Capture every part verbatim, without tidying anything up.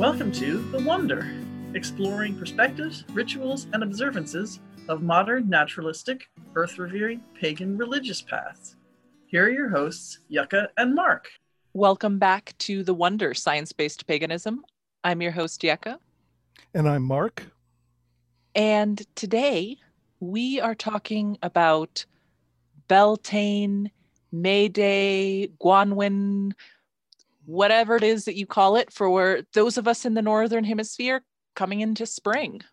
Welcome to The Wonder, exploring perspectives, rituals, and observances of modern, naturalistic, earth-revering, pagan religious paths. Here are your hosts, Yucca and Mark. Welcome back to The Wonder, Science-Based Paganism. I'm your host, Yucca. And I'm Mark. And today we are talking about Beltane, May Day, Gwanwyn, whatever it is that you call it for those of us in the Northern Hemisphere coming into spring.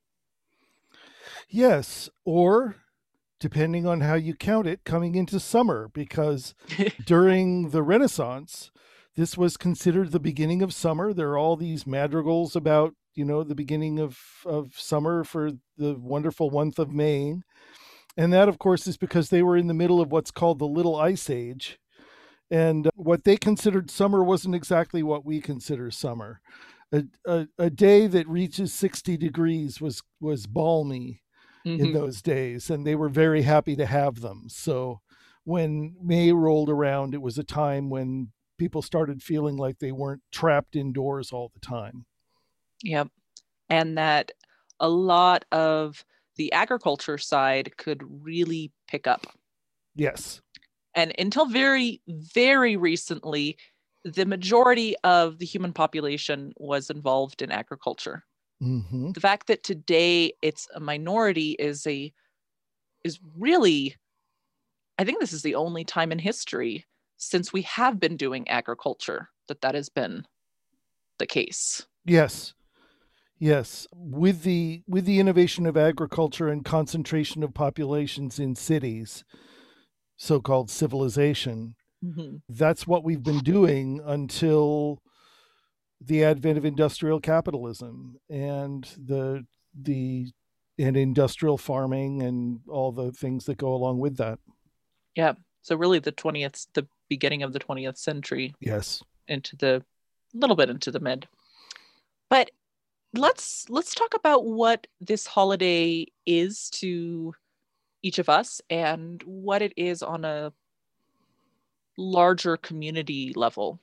Yes, or depending on how you count it, coming into summer, because during the Renaissance, this was considered the beginning of summer. There are all these madrigals about, you know, the beginning of, of summer for the wonderful month of May. And that, of course, is because they were in the middle of what's called the Little Ice Age. And what they considered summer wasn't exactly what we consider summer. A, a, a day that reaches sixty degrees was, was balmy mm-hmm. in those days, and they were very happy to have them. So when May rolled around, it was a time when people started feeling like they weren't trapped indoors all the time. Yep. And that a lot of the agriculture side could really pick up. Yes. And until very, very recently, the majority of the human population was involved in agriculture. Mm-hmm. The fact that today it's a minority is a is really, I think this is the only time in history since we have been doing agriculture that that has been the case. Yes. Yes. With the with the innovation of agriculture and concentration of populations in cities, so-called civilization, mm-hmm. that's what we've been doing until the advent of industrial capitalism and the the and industrial farming and all the things that go along with that. Yeah. So really the twentieth, the beginning of the twentieth century. Yes. Into the little bit into the mid. But let's let's talk about what this holiday is to each of us and what it is on a larger community level.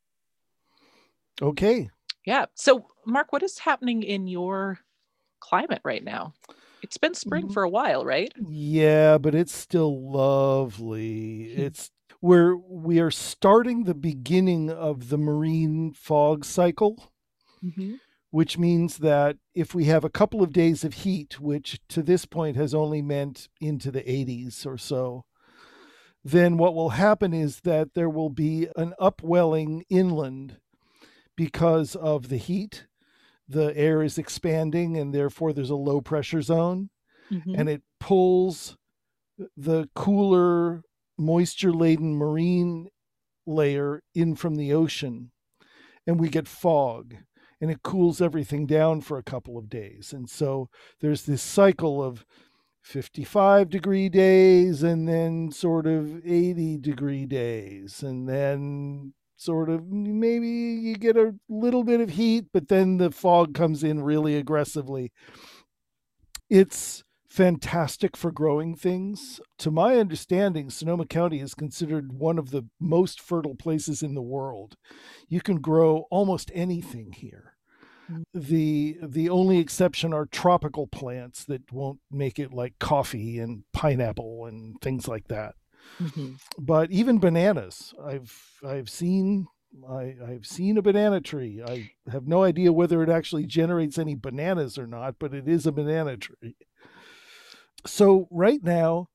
Okay. Yeah. So, Mark, what is happening in your climate right now? It's been spring for a while, right? Yeah, but it's still lovely. It's we're we are starting the beginning of the marine fog cycle. Mm-hmm. Which means that if we have a couple of days of heat, which to this point has only meant into the eighties or so, then what will happen is that there will be an upwelling inland because of the heat. The air is expanding and therefore there's a low pressure zone, mm-hmm. and it pulls the cooler, moisture-laden marine layer in from the ocean, and we get fog. And it cools everything down for a couple of days. And so there's this cycle of fifty-five degree days and then sort of eighty degree days. And then sort of maybe you get a little bit of heat, but then the fog comes in really aggressively. It's fantastic for growing things. To my understanding, Sonoma County is considered one of the most fertile places in the world. You can grow almost anything here. The the only exception are tropical plants that won't make it, like coffee and pineapple and things like that. Mm-hmm. But even bananas, I've I've seen I, I've seen a banana tree. I have no idea whether it actually generates any bananas or not, but it is a banana tree. So right now,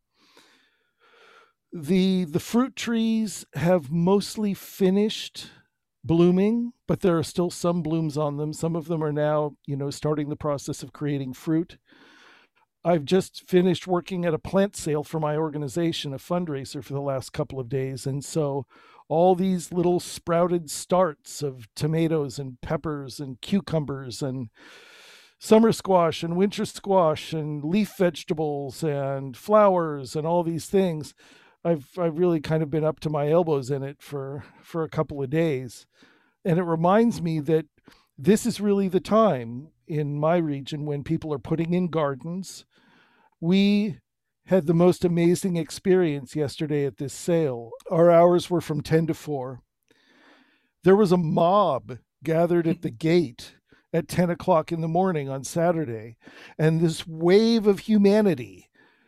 the the fruit trees have mostly finished blooming, but there are still some blooms on them. Some of them are now, you know, starting the process of creating fruit. I've just finished working at a plant sale for my organization, a fundraiser for the last couple of days. And so all these little sprouted starts of tomatoes and peppers and cucumbers and summer squash and winter squash and leaf vegetables and flowers and all these things, I've I've really kind of been up to my elbows in it for, for a couple of days. And it reminds me that this is really the time in my region when people are putting in gardens. We had the most amazing experience yesterday at this sale. Our hours were from ten to four. There was a mob gathered at the gate at ten o'clock in the morning on Saturday. And this wave of humanity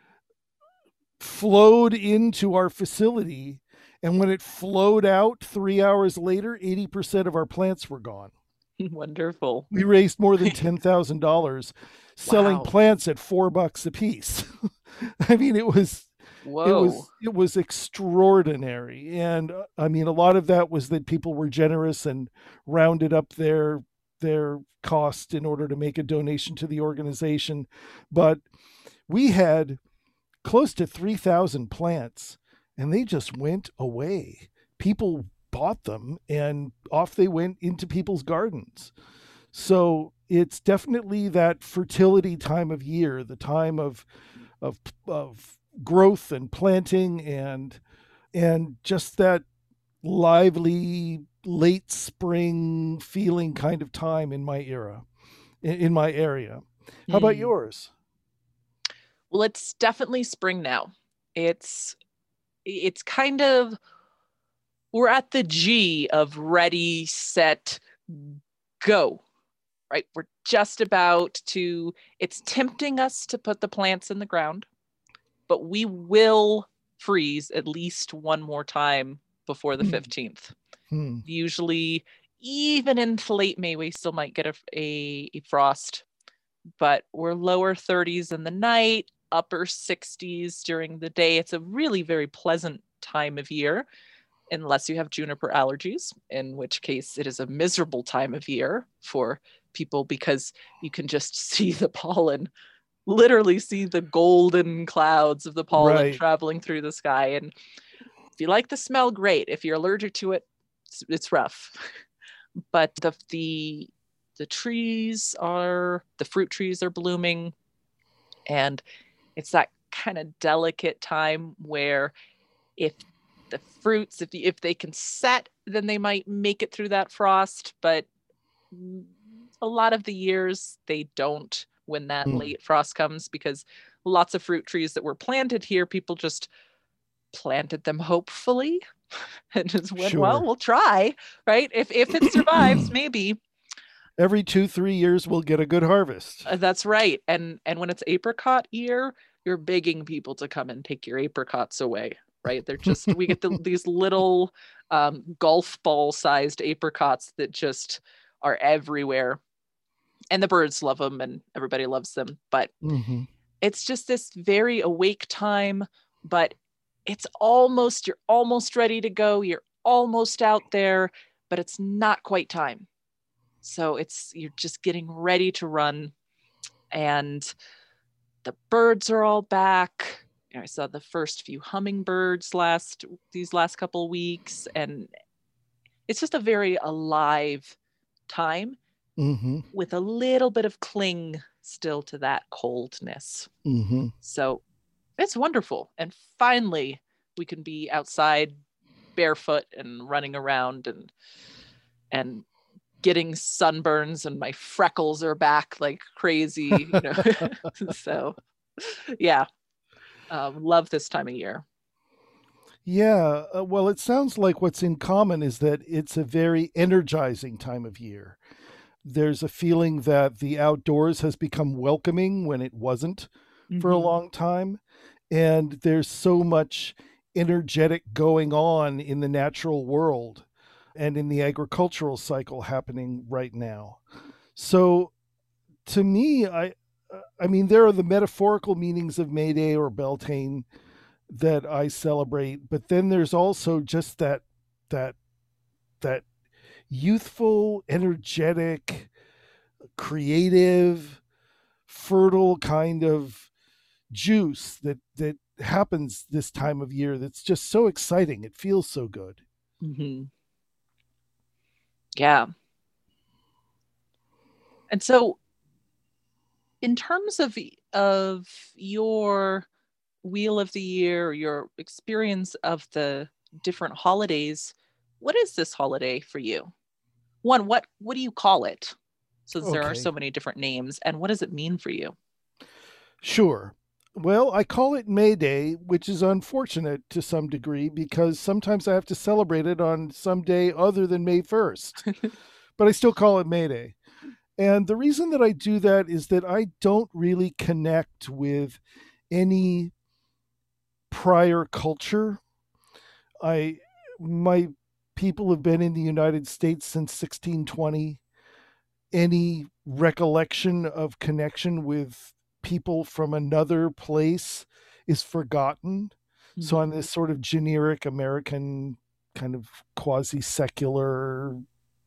flowed into our facility. And when it flowed out three hours later, eighty percent of our plants were gone. Wonderful. We raised more than ten thousand dollars selling Wow. plants at four bucks a piece. I mean, it was, Whoa. it was, it was extraordinary. And uh, I mean, a lot of that was that people were generous and rounded up their, their cost in order to make a donation to the organization. But we had close to three thousand plants and they just went away. People bought them and off they went into people's gardens. So it's definitely that fertility time of year, the time of of of growth and planting and and just that lively late spring feeling kind of time in my era, in, in my area. How about Hmm. yours? Well, it's definitely spring now. It's it's kind of we're at the G of ready, set, go. Right? We're just about to, it's tempting us to put the plants in the ground, but we will freeze at least one more time before the Hmm. fifteenth. Hmm. Usually, even into late May, we still might get a, a, a frost, but we're lower thirties in the night, upper sixties during the day. It's a really very pleasant time of year, unless you have juniper allergies, in which case it is a miserable time of year for people because you can just see the pollen, literally see the golden clouds of the pollen Right. traveling through the sky. And if you like the smell, great. If you're allergic to it, it's, it's rough. But the the the trees are, the fruit trees are blooming, and it's that kind of delicate time where if the fruits, if if they can set, then they might make it through that frost. But a lot of the years they don't when that Mm. late frost comes, because lots of fruit trees that were planted here, people just planted them hopefully and just went, Sure. well, we'll try, right? If if it survives, maybe. Every two, three years we'll get a good harvest. Uh, That's right. And and when it's apricot year, you're begging people to come and take your apricots away, right? They're just, we get the, these little um, golf ball sized apricots that just are everywhere. And the birds love them and everybody loves them. But Mm-hmm. it's just this very awake time, but it's almost, you're almost ready to go. You're almost out there, but it's not quite time. So it's, you're just getting ready to run, and the birds are all back. You know, I saw the first few hummingbirds last, these last couple weeks, and it's just a very alive time Mm-hmm. with a little bit of cling still to that coldness. Mm-hmm. So it's wonderful. And finally, we can be outside barefoot and running around and and getting sunburns, and my freckles are back like crazy, you know. So yeah, um, love this time of year. Yeah, uh, well, it sounds like what's in common is that it's a very energizing time of year. There's a feeling that the outdoors has become welcoming when it wasn't for a Mhm. long time. And there's so much energetic going on in the natural world and in the agricultural cycle happening right now. So to me, I I mean, there are the metaphorical meanings of May Day or Beltane that I celebrate, but then there's also just that that that youthful, energetic, creative, fertile kind of juice that that happens this time of year that's just so exciting. It feels so good. Mhm. Yeah. And so in terms of of your wheel of the year, or your experience of the different holidays, what is this holiday for you? One, what what do you call it? Since there are Okay. so many different names, and what does it mean for you? Sure. Well, I call it May Day, which is unfortunate to some degree because sometimes I have to celebrate it on some day other than May first. but I still call it May Day. And the reason that I do that is that I don't really connect with any prior culture. I my people have been in the United States since sixteen twenty. Any recollection of connection with people from another place is forgotten. Mm-hmm. So I'm this sort of generic American kind of quasi-secular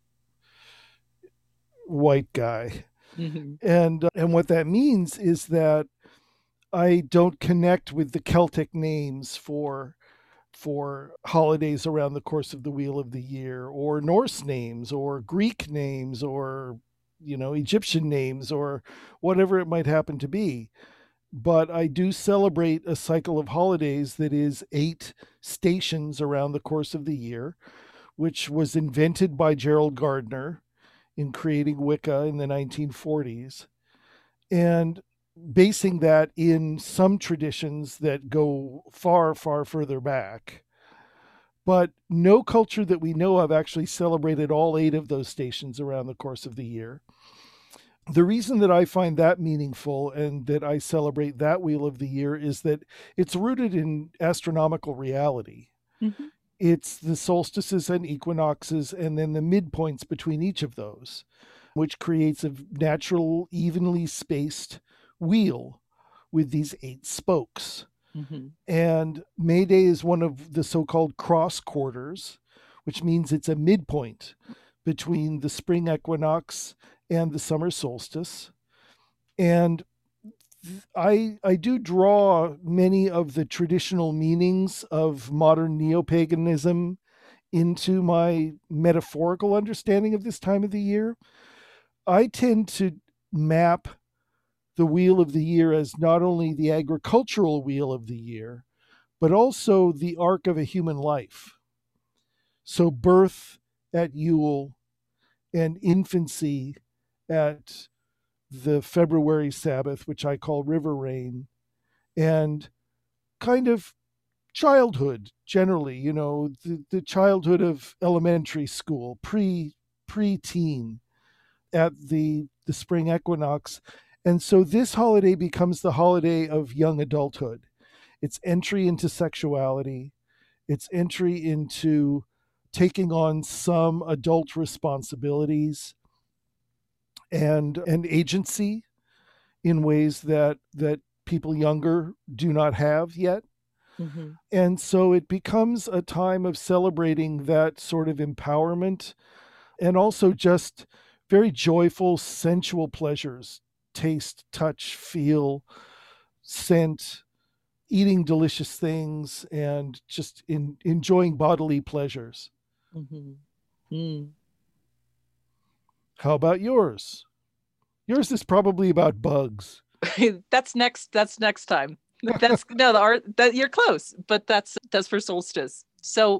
white guy. Mm-hmm. And uh, and what that means is that I don't connect with the Celtic names for for holidays around the course of the wheel of the year, or Norse names, or Greek names, or you know, Egyptian names, or whatever it might happen to be. But I do celebrate a cycle of holidays that is eight stations around the course of the year, which was invented by Gerald Gardner in creating Wicca in the nineteen forties, and basing that in some traditions that go far, far further back. But no culture that we know of actually celebrated all eight of those stations around the course of the year. The reason that I find that meaningful and that I celebrate that wheel of the year is that it's rooted in astronomical reality. Mm-hmm. It's the solstices and equinoxes and then the midpoints between each of those, which creates a natural, evenly spaced wheel with these eight spokes. Mm-hmm. And May Day is one of the so-called cross quarters, which means it's a midpoint between the spring equinox and the summer solstice. And I I do draw many of the traditional meanings of modern neo-paganism into my metaphorical understanding of this time of the year. I tend to map the wheel of the year as not only the agricultural wheel of the year, but also the arc of a human life. So birth at Yule and infancy at the February Sabbath, which I call River Rain, and kind of childhood generally, you know, the, the childhood of elementary school, pre pre-teen at the the spring equinox. And so this holiday becomes the holiday of young adulthood. It's entry into sexuality. It's entry into taking on some adult responsibilities and and agency in ways that that people younger do not have yet. Mm-hmm. And so it becomes a time of celebrating that sort of empowerment and also just very joyful, sensual pleasures. Taste, touch, feel, scent, eating delicious things, and just in, enjoying bodily pleasures. Mm-hmm. Mm. How about yours? Yours is probably about bugs. that's next. That's next time. That's no, the art that you're close, but that's that's for solstice. So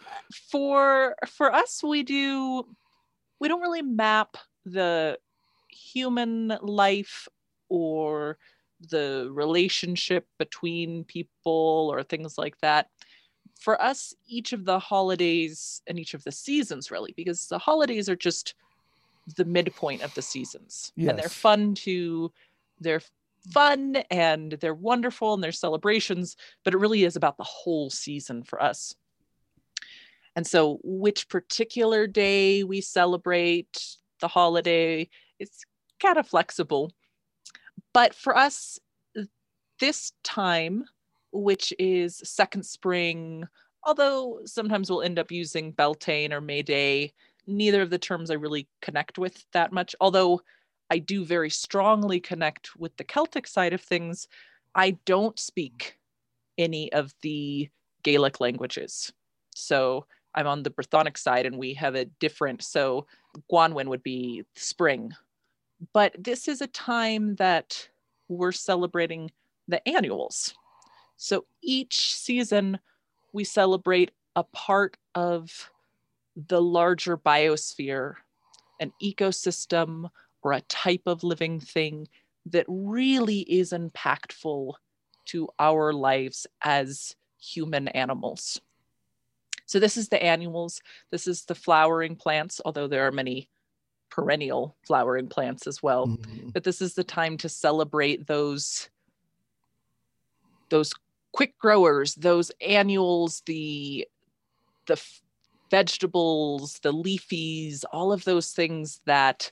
for for us, we do we don't really map the human life or the relationship between people or things like that. For us, each of the holidays and each of the seasons, really, because the holidays are just the midpoint of the seasons. Yes. And they're fun to, they're fun and they're wonderful and they're celebrations, but it really is about the whole season for us. And so which particular day we celebrate the holiday, it's kind of flexible. But for us, this time, which is second spring, although sometimes we'll end up using Beltane or May Day, neither of the terms I really connect with that much. Although I do very strongly connect with the Celtic side of things, I don't speak any of the Gaelic languages. So I'm on the Brythonic side and we have a different, so Gwanwyn would be spring. But this is a time that we're celebrating the annuals. So each season we celebrate a part of the larger biosphere, an ecosystem or a type of living thing that really is impactful to our lives as human animals. So this is the annuals. This is the flowering plants, although there are many perennial flowering plants as well. Mhm. But this is the time to celebrate those those quick growers, those annuals, the the f- vegetables, the leafies, all of those things that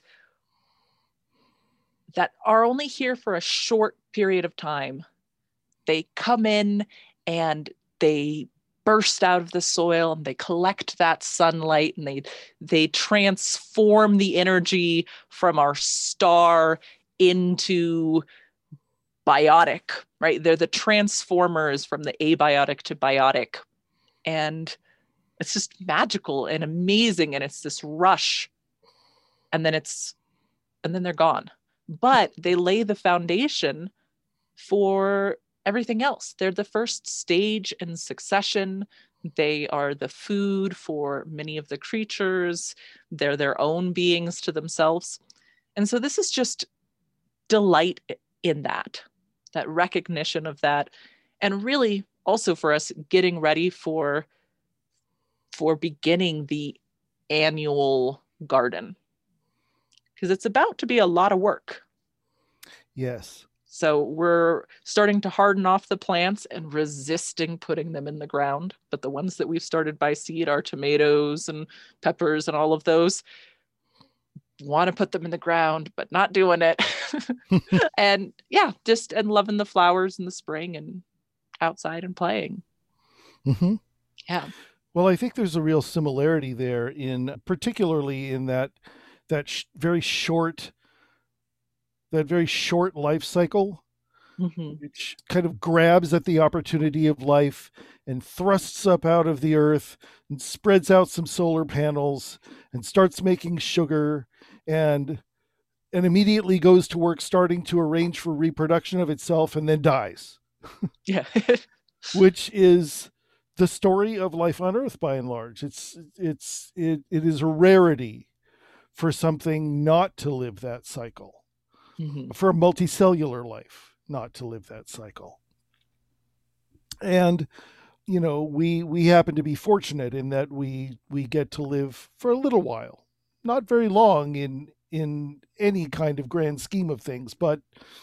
that are only here for a short period of time. They come in and they burst out of the soil and they collect that sunlight and they they transform the energy from our star into biotic, right? They're the transformers from the abiotic to biotic. And it's just magical and amazing. And it's this rush. And then it's, and then they're gone. But they lay the foundation for everything else. They're the first stage in succession. They are the food for many of the creatures. They're their own beings to themselves. And so this is just delight in that, that recognition of that. And really also for us getting ready for, for beginning the annual garden. Because it's about to be a lot of work. Yes. So we're starting to harden off the plants and resisting putting them in the ground. But the ones that we've started by seed are tomatoes and peppers and all of those. Want to put them in the ground, but not doing it. And yeah, just and loving the flowers in the spring and outside and playing. Mm-hmm. Yeah. Well, I think there's a real similarity there in particularly in that that sh- very short that very short life cycle, Mm-hmm. which kind of grabs at the opportunity of life and thrusts up out of the earth and spreads out some solar panels and starts making sugar and and immediately goes to work starting to arrange for reproduction of itself and then dies. Yeah. Which is the story of life on Earth by and large. It's it's it, it is a rarity for something not to live that cycle. Mm-hmm. For a multicellular life not to live that cycle. And you know, we we happen to be fortunate in that we we get to live for a little while. Not very long in in any kind of grand scheme of things, but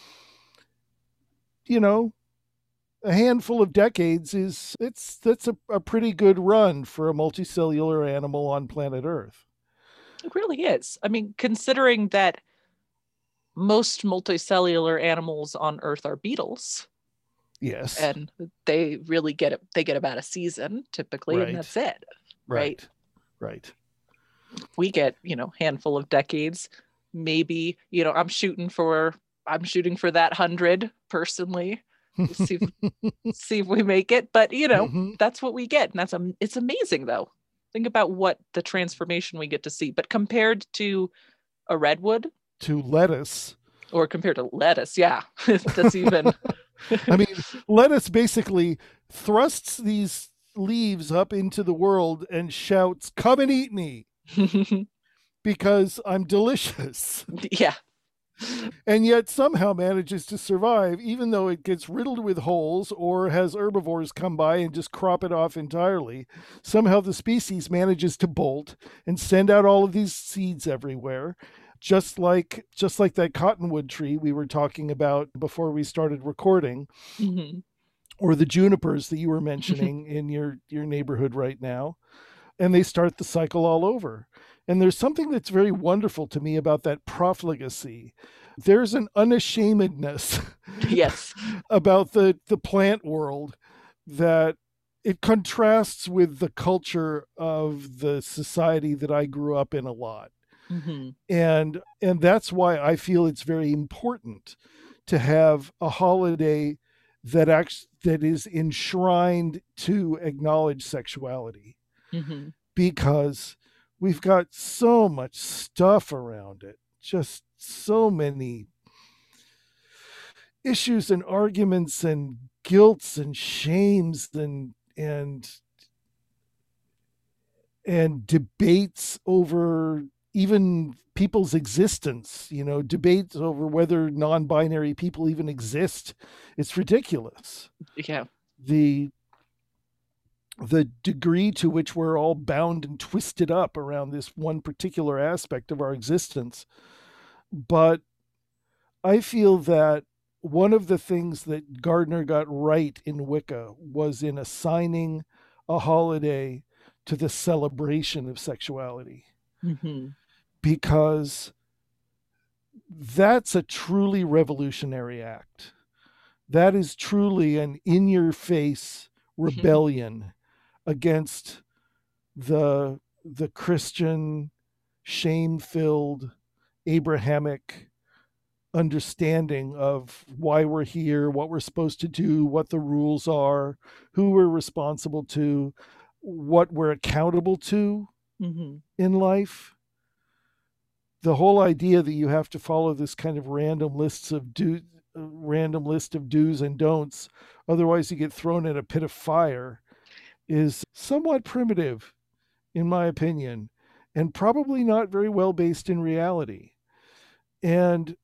you know, a handful of decades is it's that's a, a pretty good run for a multicellular animal on planet Earth. It really is. I mean, considering that most multicellular animals on Earth are beetles. Yes. And they really get it. They get about a season typically, Right. and that's it. Right. Right. Right. We get, you know, handful of decades. Maybe, you know, I'm shooting for, I'm shooting for that hundred personally. See if, see if we make it. But, you know, Mm-hmm. that's what we get. And that's, um, it's amazing though. Think about what the transformation we get to see. But compared to a redwood, To lettuce. or compared to lettuce, yeah, that's even. I mean, lettuce basically thrusts these leaves up into the world and shouts, "Come and eat me," because I'm delicious. Yeah. And yet somehow manages to survive, even though it gets riddled with holes or has herbivores come by and just crop it off entirely. Somehow the species manages to bolt and send out all of these seeds everywhere. Just like just like that cottonwood tree we were talking about before we started recording, Mm-hmm. or the junipers that you were mentioning in your, your neighborhood right now. And they start the cycle all over. And there's something that's very wonderful to me about that profligacy. There's an unashamedness Yes. about the, the plant world that it contrasts with the culture of the society that I grew up in a lot. Mm-hmm. And and that's why I feel it's very important to have a holiday that acts that is enshrined to acknowledge sexuality, Mm-hmm. because we've got so much stuff around it, just so many issues and arguments and guilts and shames and and and debates over even people's existence, you know, debates over whether non-binary people even exist. It's ridiculous. Yeah. The the degree to which we're all bound and twisted up around this one particular aspect of our existence. But I feel that one of the things that Gardner got right in Wicca was in assigning a holiday to the celebration of sexuality. Mm-hmm. Because that's a truly revolutionary act. That is truly an in-your-face rebellion against the the Christian, shame-filled, Abrahamic understanding of why we're here, what we're supposed to do, what the rules are, who we're responsible to, what we're accountable to Mm-hmm. in life. The whole idea that you have to follow this kind of random lists of do, random list of do's and don'ts, otherwise you get thrown in a pit of fire, is somewhat primitive, in my opinion, and probably not very well based in reality. And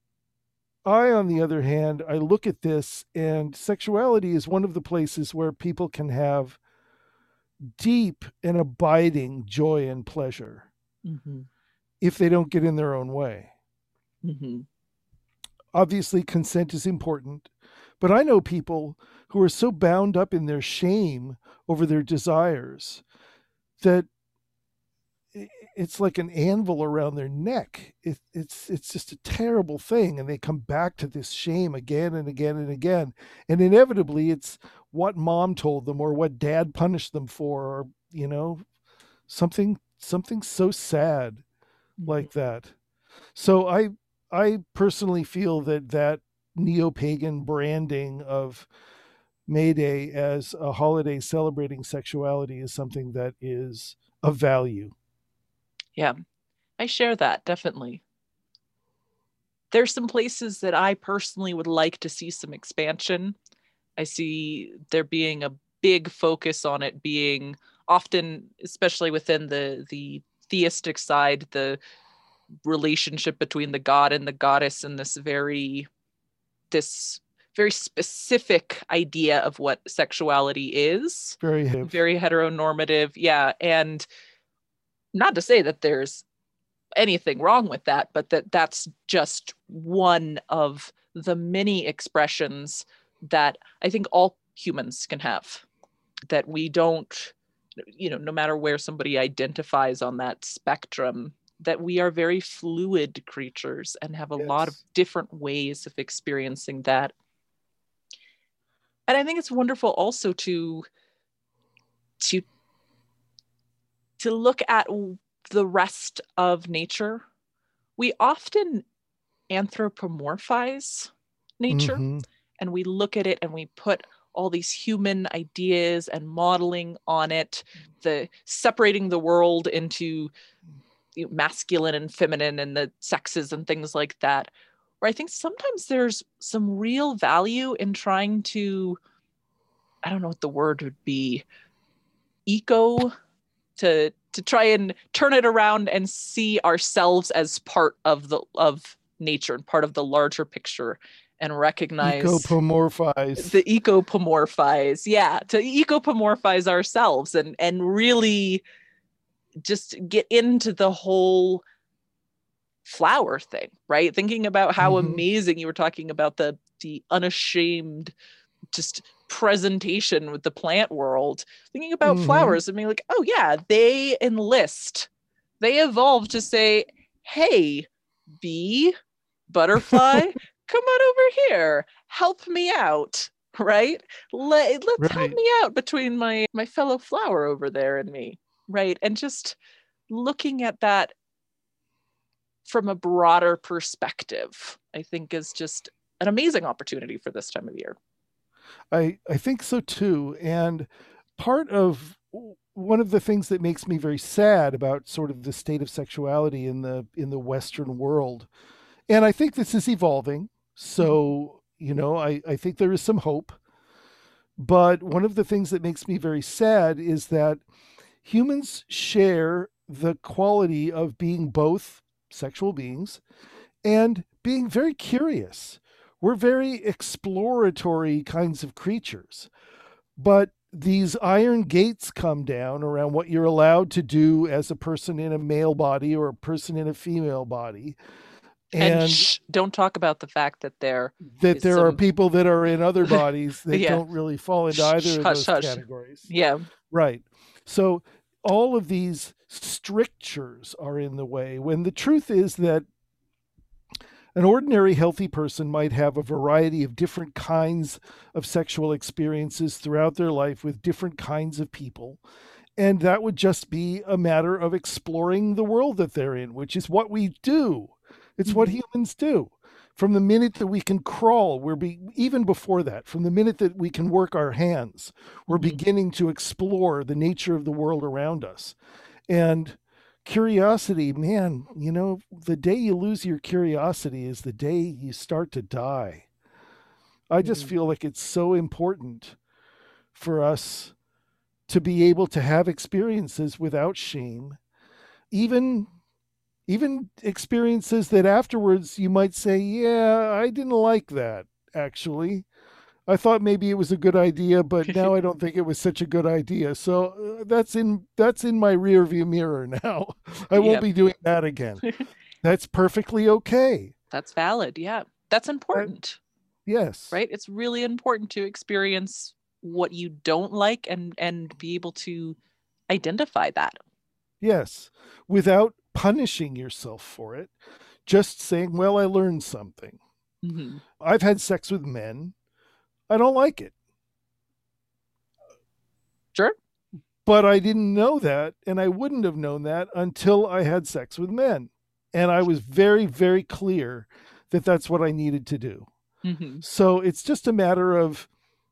I, on the other hand, I look at this, and sexuality is one of the places where people can have deep and abiding joy and pleasure. Mm-hmm. If they don't get in their own way. Mm-hmm. Obviously, consent is important, but I know people who are so bound up in their shame over their desires that it's like an anvil around their neck. It, it's it's just a terrible thing, and they come back to this shame again and again and again. And inevitably, it's what mom told them or what dad punished them for, or you know, something something so sad like that. So I I personally feel that that neo-pagan branding of May Day as a holiday celebrating sexuality is something that is of value. Yeah, I share that, definitely. There's some places that I personally would like to see some expansion. I see there being a big focus on it being often, especially within the the theistic side, the relationship between the god and the goddess, and this very this very specific idea of what sexuality is. Very hip. Very heteronormative. Yeah. And not to say that there's anything wrong with that, but that that's just one of the many expressions that I think all humans can have, that we don't, you know, no matter where somebody identifies on that spectrum, that we are very fluid creatures and have a Yes. lot of different ways of experiencing that. And I think it's wonderful also to to to look at the rest of nature. We often anthropomorphize nature, mm-hmm. and we look at it and we put all these human ideas and modeling on it, the separating the world into you know, masculine and feminine and the sexes and things like that, where I think sometimes there's some real value in trying to, I don't know what the word would be, eco, to to try and turn it around and see ourselves as part of the of nature and part of the larger picture, and recognize ecopomorphize the ecopomorphize, yeah, to ecopomorphize ourselves and and really just get into the whole flower thing, right? Thinking about how mm-hmm. amazing you were talking about the the unashamed just presentation with the plant world, thinking about mm-hmm. flowers and being like, oh yeah, they enlist, they evolve to say, hey, bee, butterfly, come on over here, help me out, right? Let, let's right. help me out between my my fellow flower over there and me, right? And just looking at that from a broader perspective, I think is just an amazing opportunity for this time of year. I, I think so too. And part of one of the things that makes me very sad about sort of the state of sexuality in the in the Western world, and I think this is evolving. So, you know, I, I think there is some hope. But one of the things that makes me very sad is that humans share the quality of being both sexual beings and being very curious. We're very exploratory kinds of creatures. But these iron gates come down around what you're allowed to do as a person in a male body or a person in a female body. And, and shh, don't talk about the fact that there that there some... are people that are in other bodies that yeah. don't really fall into either shh, of hush, those hush. categories. Yeah. Right. So all of these strictures are in the way, when the truth is that an ordinary healthy person might have a variety of different kinds of sexual experiences throughout their life with different kinds of people. And that would just be a matter of exploring the world that they're in, which is what we do. It's mm-hmm. what humans do. From the minute that we can crawl, we're be, even before that, from the minute that we can work our hands, we're mm-hmm. beginning to explore the nature of the world around us. And curiosity, man, you know, the day you lose your curiosity is the day you start to die. I just mm-hmm. feel like it's so important for us to be able to have experiences without shame, even even experiences that afterwards you might say, yeah, I didn't like that, actually. I thought maybe it was a good idea, but now I don't think it was such a good idea. So uh, that's in that's in my rear view mirror now. I won't yep. be doing that again. That's perfectly okay. That's valid. Yeah. That's important. Uh, yes. Right? It's really important to experience what you don't like and and be able to identify that. Yes. Without punishing yourself for it. Just saying, well, I learned something. Mm-hmm. I've had sex with men. I don't like it. Sure. But I didn't know that, and I wouldn't have known that until I had sex with men. And I was very, very clear that that's what I needed to do. Mm-hmm. So it's just a matter of,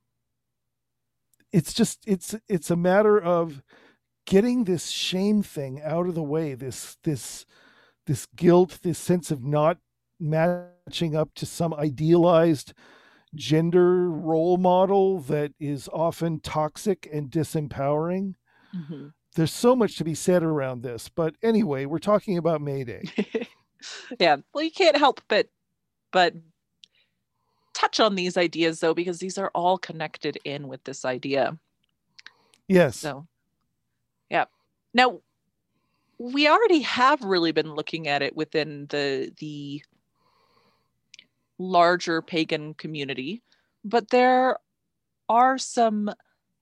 it's just, it's, it's a matter of getting this shame thing out of the way, this, this, this guilt, this sense of not matching up to some idealized gender role model that is often toxic and disempowering. Mm-hmm. There's so much to be said around this, but anyway, we're talking about May Day. Yeah, well, you can't help but but touch on these ideas though, because these are all connected in with this idea. Yes. So, yeah. Now, we already have really been looking at it within the the larger pagan community, but there are some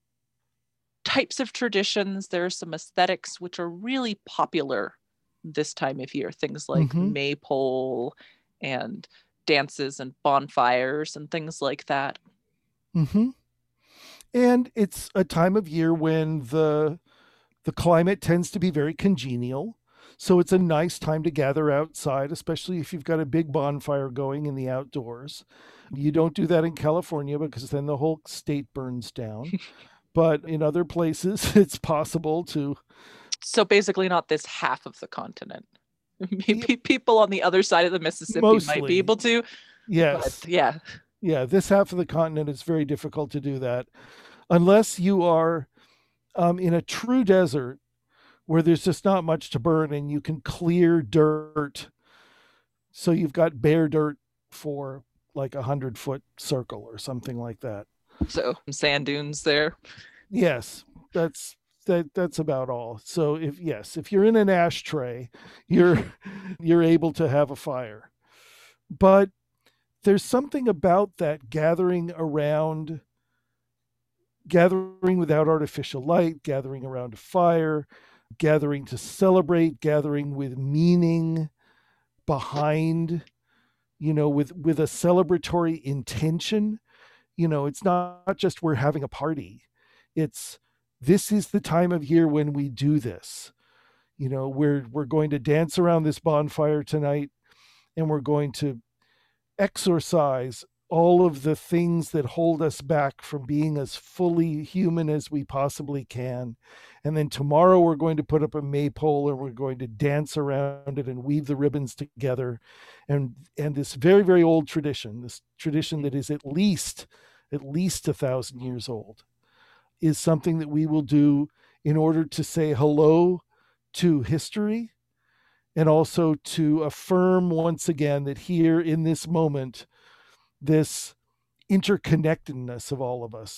types of traditions, there are some aesthetics which are really popular this time of year, things like mm-hmm. maypole and dances and bonfires and things like that. Mm-hmm. And it's a time of year when the the climate tends to be very congenial. So it's a nice time to gather outside, especially if you've got a big bonfire going in the outdoors. You don't do that in California because then the whole state burns down. But in other places, it's possible to. So basically not this half of the continent. Maybe people on the other side of the Mississippi Mostly. might be able to. Yes. But yeah. Yeah, this half of the continent, it's very difficult to do that. Unless you are um, in a true desert, where there's just not much to burn and you can clear dirt. So you've got bare dirt for like a hundred foot circle or something like that. So sand dunes there. Yes, that's that. That's about all. So if yes, if you're in an ashtray, you're you're able to have a fire. But there's something about that gathering around, gathering without artificial light, gathering around a fire, gathering to celebrate, gathering with meaning behind, you know, with, with a celebratory intention. You know, it's not just we're having a party. It's, this is the time of year when we do this. You know, we're, we're going to dance around this bonfire tonight, and we're going to exorcise all of the things that hold us back from being as fully human as we possibly can. And then tomorrow we're going to put up a maypole and we're going to dance around it and weave the ribbons together. And, and this very, very old tradition, this tradition that is at least, at least a thousand years old, is something that we will do in order to say hello to history and also to affirm once again that here in this moment, this interconnectedness of all of us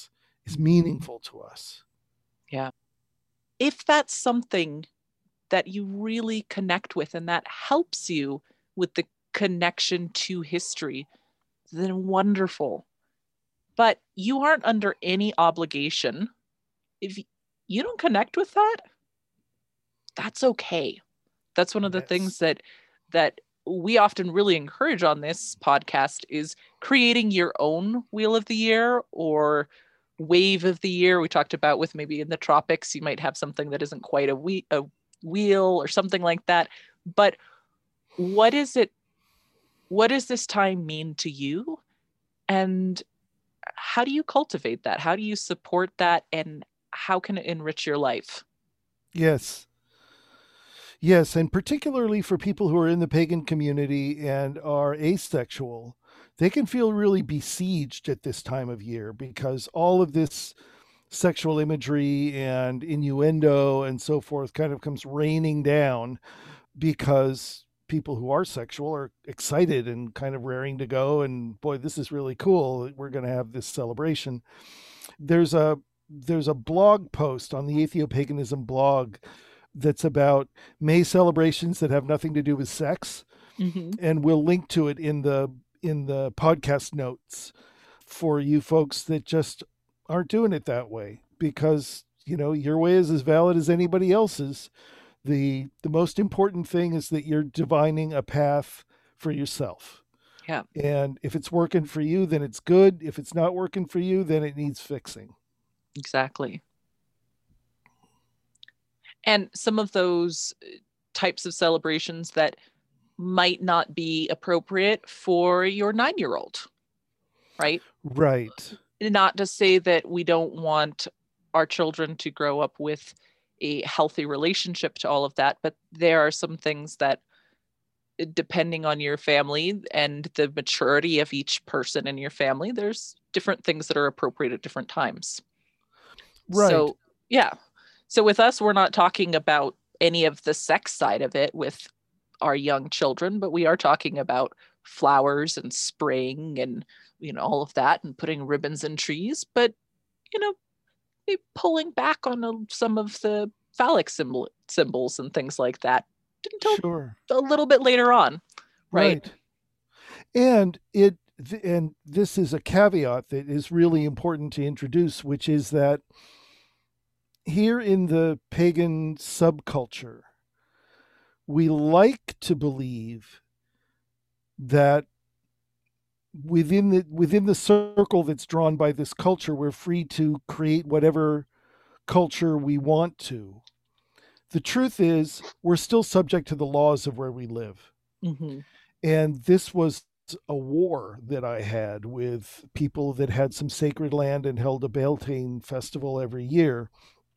is meaningful to us. Yeah. If that's something that you really connect with and that helps you with the connection to history, then wonderful. But you aren't under any obligation. If you don't connect with that, that's okay. That's one of the Yes. things that that we often really encourage on this podcast is creating your own wheel of the year or wave of the year. We talked about with maybe in the tropics, you might have something that isn't quite a, we- a wheel or something like that. But what is it? What does this time mean to you? And how do you cultivate that? How do you support that? And how can it enrich your life? Yes. Yes, and particularly for people who are in the pagan community and are asexual, they can feel really besieged at this time of year because all of this sexual imagery and innuendo and so forth kind of comes raining down because people who are sexual are excited and kind of raring to go, and boy, this is really cool. We're going to have this celebration. There's a there's a blog post on the Atheopaganism blog that's about May celebrations that have nothing to do with sex. Mm-hmm. And we'll link to it in the in the podcast notes for you folks that just aren't doing it that way, because you know your way is as valid as anybody else's. The the most important thing is that you're divining a path for yourself. Yeah. And if it's working for you, then it's good. If it's not working for you, then it needs fixing. Exactly. And some of those types of celebrations that might not be appropriate for your nine-year-old, right? Right. Not to say that we don't want our children to grow up with a healthy relationship to all of that, but there are some things that, depending on your family and the maturity of each person in your family, there's different things that are appropriate at different times. Right. So, yeah. So with us, we're not talking about any of the sex side of it with our young children, but we are talking about flowers and spring and, you know, all of that and putting ribbons in trees, but, you know, maybe pulling back on a, some of the phallic symbol, symbols and things like that until Sure. a little bit later on. Right. Right. And it, and this is a caveat that is really important to introduce, which is that here in the pagan subculture, we like to believe that within the within the circle that's drawn by this culture, we're free to create whatever culture we want to. The truth is, we're still subject to the laws of where we live. Mm-hmm. And this was a war that I had with people that had some sacred land and held a Beltane festival every year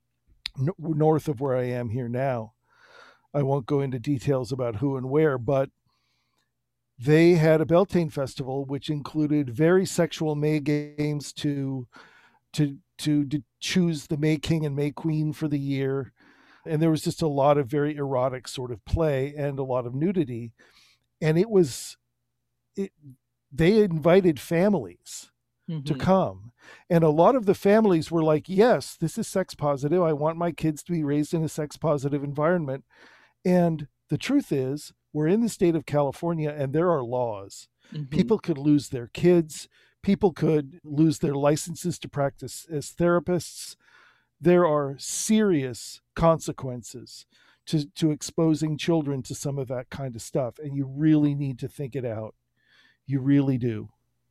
north of where I am here now. I won't go into details about who and where, but they had a Beltane festival which included very sexual May games to to to, to choose the May King and May Queen for the year. And there was just a lot of very erotic sort of play and a lot of nudity. And it was it they invited families Mm-hmm. to come. And a lot of the families were like, yes, this is sex positive. I want my kids to be raised in a sex positive environment. And the truth is, we're in the state of California and there are laws. Mm-hmm. People could lose their kids. People could lose their licenses to practice as therapists. There are serious consequences to, to exposing children to some of that kind of stuff. And you really need to think it out. You really do.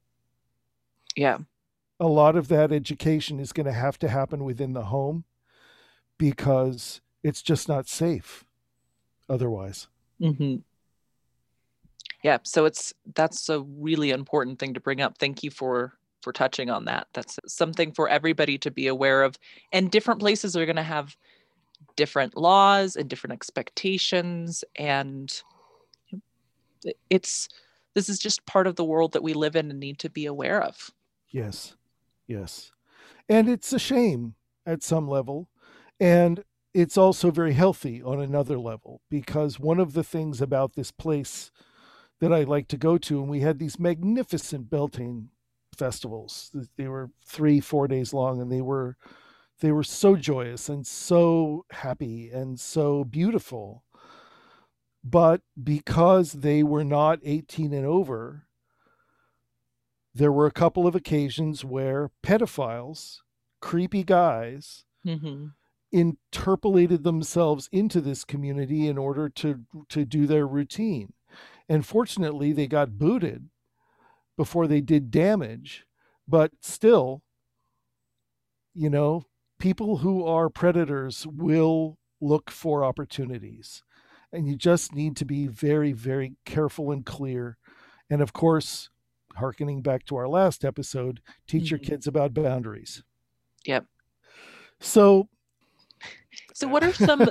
Yeah. A lot of that education is going to have to happen within the home because it's just not safe otherwise. Mm-hmm. Yeah. So it's, that's a really important thing to bring up. Thank you for, for touching on that. That's something for everybody to be aware of. And different places are going to have different laws and different expectations. And it's, this is just part of the world that we live in and need to be aware of. Yes. Yes. And it's a shame at some level. And it's also very healthy on another level, because one of the things about this place that I like to go to, and we had these magnificent Beltane festivals. They were three, four days long, and they were they were so joyous and so happy and so beautiful. But because they were not eighteen and over, there were a couple of occasions where pedophiles, creepy guys, Mm-hmm. interpolated themselves into this community in order to to do their routine. And fortunately, they got booted before they did damage. But still, you know, people who are predators will look for opportunities. And you just need to be very, very careful and clear. And of course, hearkening back to our last episode, teach your Mhm. kids about boundaries. Yep. So, So what are some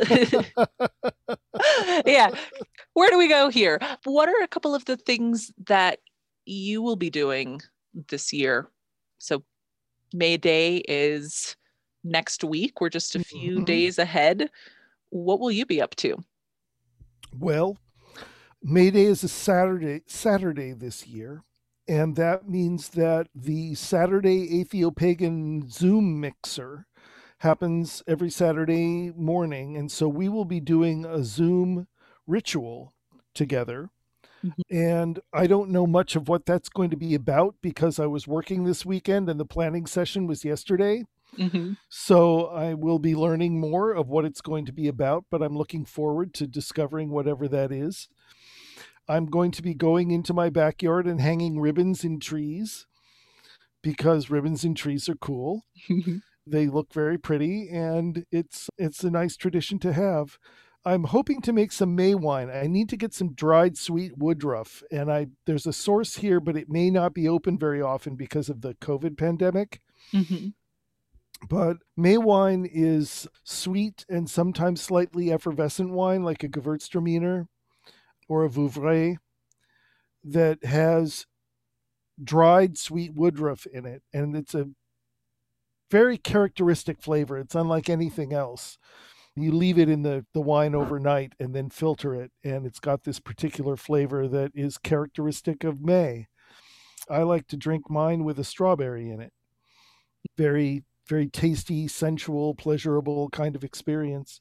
yeah, where do we go here? What are a couple of the things that you will be doing this year? So May Day is next week. We're just a few Mhm. days ahead. What will you be up to? well, May Day is a Saturday Saturday this year, and that means that the Saturday Atheopagan Zoom mixer happens every Saturday morning, and so we will be doing a Zoom ritual together. Mhm. And I don't know much of what that's going to be about because I was working this weekend and the planning session was yesterday. Mm-hmm. So I will be learning more of what it's going to be about, but I'm looking forward to discovering whatever that is. I'm going to be going into my backyard and hanging ribbons in trees because ribbons in trees are cool. They look very pretty, and it's it's a nice tradition to have. I'm hoping to make some May wine. I need to get some dried sweet woodruff, and I there's a source here, but it may not be open very often because of the COVID pandemic. Mm-hmm. But May wine is sweet and sometimes slightly effervescent wine, like a Gewürztraminer or a Vouvray, that has dried sweet woodruff in it, and it's a very characteristic flavor. It's unlike anything else. You leave it in the, the wine overnight and then filter it, and it's got this particular flavor that is characteristic of May. I like to drink mine with a strawberry in it. Very, very tasty, sensual, pleasurable kind of experience.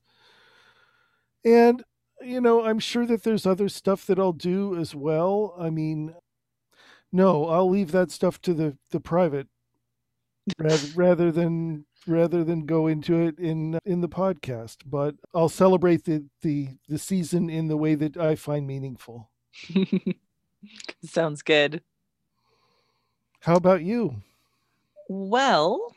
And, you know, I'm sure that there's other stuff that I'll do as well. I mean, no, I'll leave that stuff to the, the private rather, rather than rather than go into it in in the podcast. But I'll celebrate the, the the season in the way that I find meaningful. Sounds good. How about you? Well,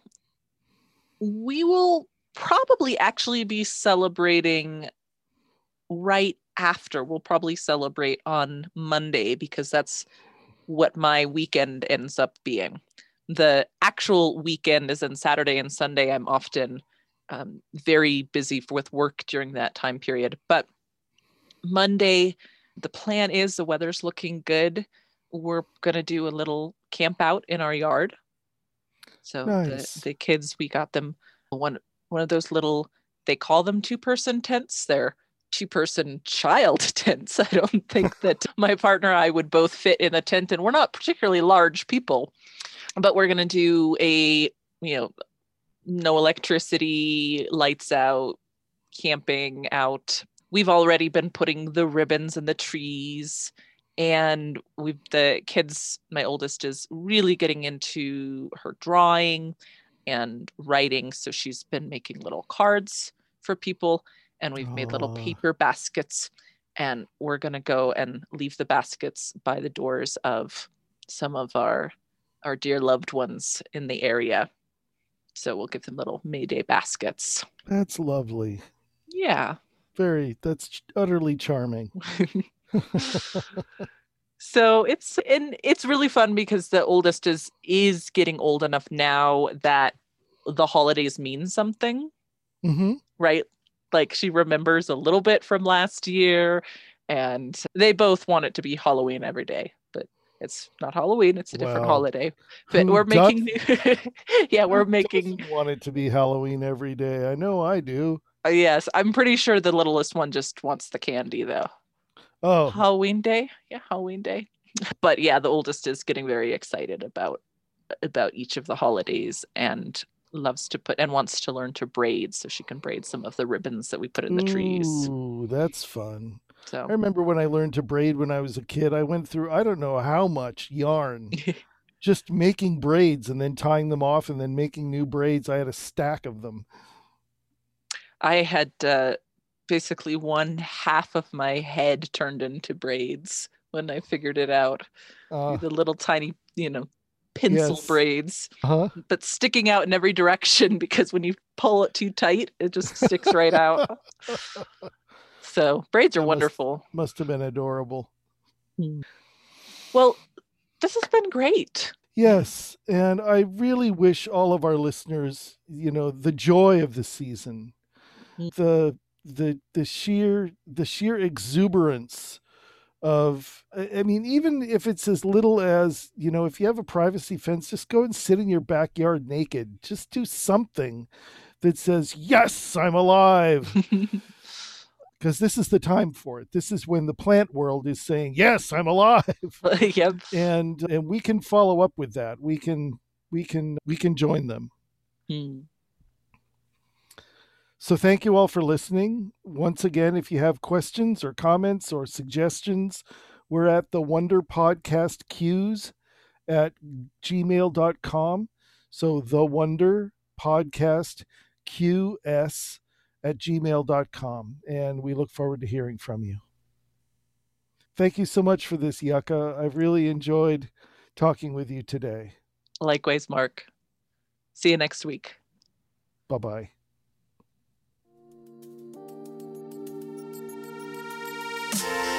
we will probably actually be celebrating right after. We'll probably celebrate on Monday because that's what my weekend ends up being. The actual weekend is on Saturday and Sunday. I'm often um, very busy for, with work during that time period. But Monday, the plan is the weather's looking good. We're going to do a little camp out in our yard. So Nice. the, the kids, we got them one one of those little, they call them two-person tents. They're two-person child tents. I don't think that my partner and I would both fit in a tent, and we're not particularly large people. But we're going to do a, you know, no electricity, lights out, camping out. We've already been putting the ribbons in the trees, and we've, the kids, my oldest is really getting into her drawing and writing. So she's been making little cards for people, and we've made little Aw. paper baskets, and we're going to go and leave the baskets by the doors of some of our our dear loved ones in the area. So we'll give them little May Day baskets. That's lovely. Yeah. Very, that's utterly charming. So it's, and it's really fun because the oldest is is getting old enough now that the holidays mean something, Mm-hmm. right? Like she remembers a little bit from last year, and they both want it to be Halloween every day, but it's not Halloween, it's a different Wow. holiday. But Who we're does- making yeah, we're Who making doesn't want it to be Halloween every day? I know I do. uh, yes, I'm pretty sure the littlest one just wants the candy though. Oh, Halloween day. Yeah, Halloween day. But yeah, the oldest is getting very excited about about each of the holidays and loves to put and wants to learn to braid so she can braid some of the ribbons that we put in the trees. Ooh, that's fun. So I remember when I learned to braid when I was a kid, I went through, I don't know how much yarn, just making braids and then tying them off and then making new braids. I had a stack of them. I had uh, basically one half of my head turned into braids when I figured it out. Uh, the little tiny, you know, pencil yes. braids, huh? but sticking out in every direction because when you pull it too tight, it just sticks right out. So braids are That must- wonderful. Must have been adorable. Well, this has been great. Yes, and I really wish all of our listeners, you know, the joy of the season, Mm. the the the sheer the sheer exuberance of, I I mean, even if it's as little as, you know, if you have a privacy fence, just go and sit in your backyard naked. Just do something that says, yes, I'm alive. Because this is the time for it. This is when the plant world is saying, yes, I'm alive. Yep. And and we can follow up with that. We can we can we can join them. Mm. So thank you all for listening. Once again, if you have questions or comments or suggestions, we're at the Wonder Podcast Q's at gmail dot com. So the Wonder Podcast Q S at gmail dot com. And we look forward to hearing from you. Thank you so much for this, Yucca. I've really enjoyed talking with you today. Likewise, Mark. See you next week. Bye-bye. Thank you.